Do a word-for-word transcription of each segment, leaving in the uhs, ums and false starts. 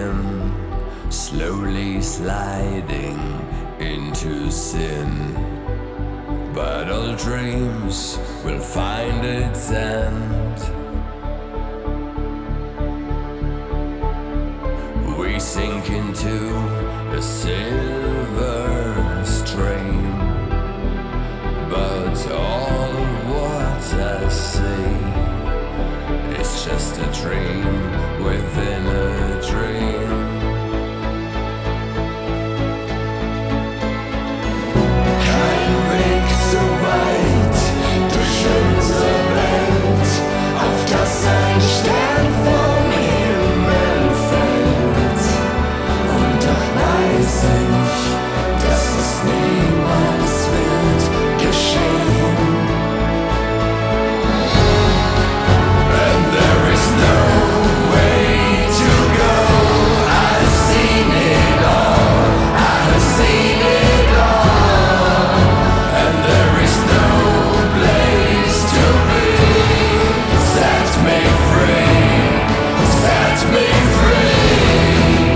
skin, slowly sliding into sin. But all dreams will find its end. We sink into a silver stream, but all what I see is just a dream within a dream. Kein Weg zu weit durch unsere Welt, auf das ein Stern vom Himmel fällt. Und doch weiß ich, dass es niemals wird geschehen. And there is no way to go. I've seen it all, I've seen it all. And there is no place to be. Set me free, set me free.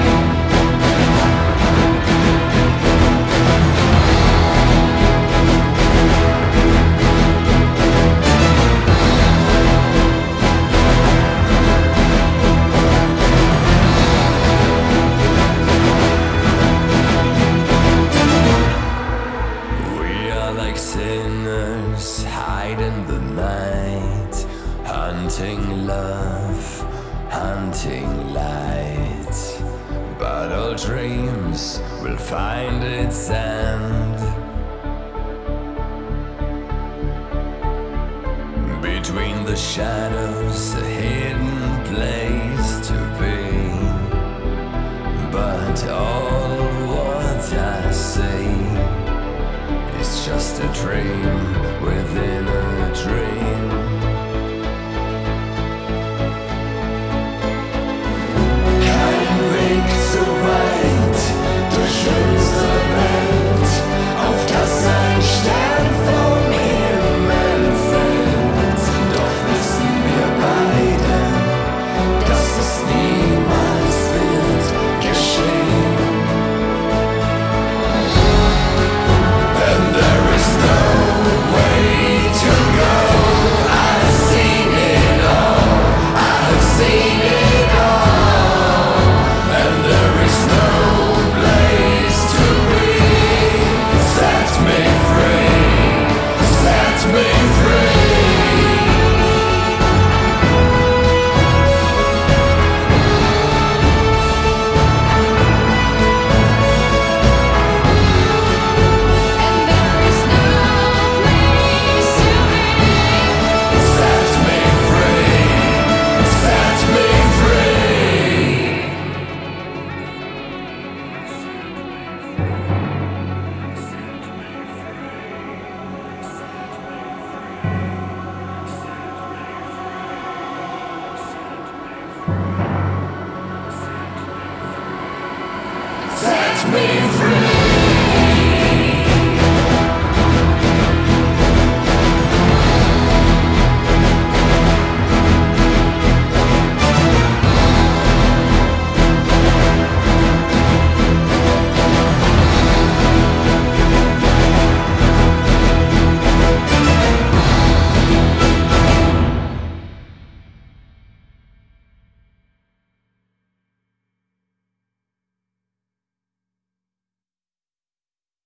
We are like sinners, hide in the night, hunting love, hunting light. But all dreams will find its end. Between the shadows, a hidden place to be. But all what I see, it's just a dream within a